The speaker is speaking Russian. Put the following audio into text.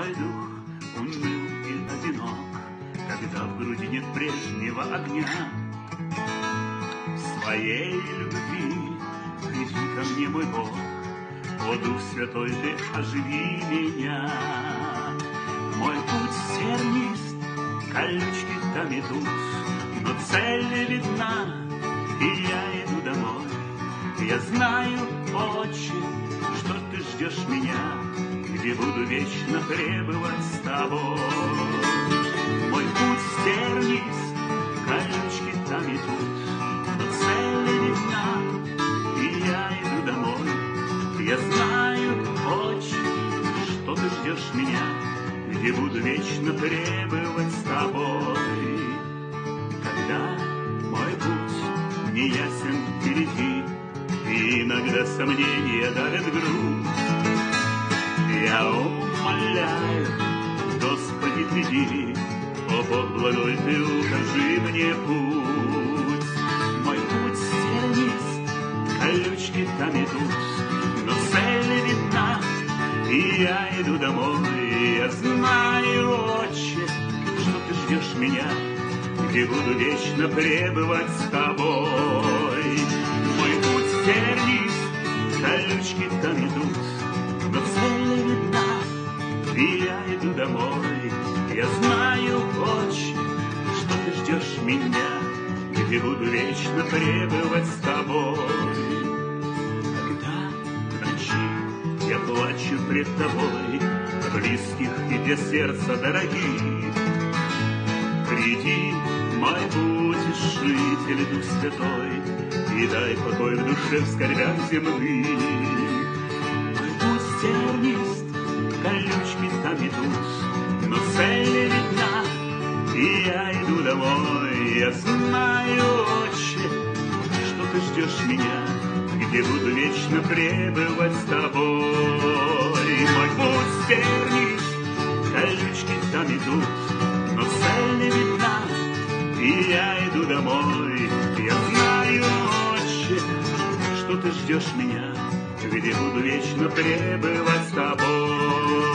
Мой дух уныл и одинок, когда в груди нет прежнего огня. В своей любви приди ко мне, мой Бог, о Дух Святой, ты оживи меня. Мой путь тернист, колючки там идут, но цель видна, и я иду домой. Я знаю, Отче, что ты ждешь меня, где буду вечно пребывать с тобой. Мой путь тернист, колючки там идут, но цель видна, и я иду домой. Я знаю, Отче, что ты ждешь меня, где буду вечно пребывать с тобой. Когда мой путь не ясен впереди, и иногда сомнения давят грудь, я умоляю, Господи, приди, о Бог благой, ты укажи мне путь. Мой путь тернист, колючки там идут, но цель видна, и я иду домой. Я знаю, Отче, что ты ждешь меня, где буду вечно пребывать с тобой. Мой путь тернист, колючки там идут, но цель видна, и я иду домой. Я знаю, Отче, что ты ждешь меня, где буду вечно пребывать с тобой. Когда в ночи я плачу пред тобой, близких и для сердца дорогих, приди, мой утешитель, Дух Святой, и дай покой в душе в скорбях земных. Мой путь тернист, колючки там идут, но цель видна, и я иду домой. Я знаю, Отче, что ты ждешь меня, где буду вечно пребывать с тобой. Мой путь тернист, колючки там идут, но цель видна, и я иду домой. Я знаю, Отче, что ты ждешь меня, где буду вечно пребывать с тобой.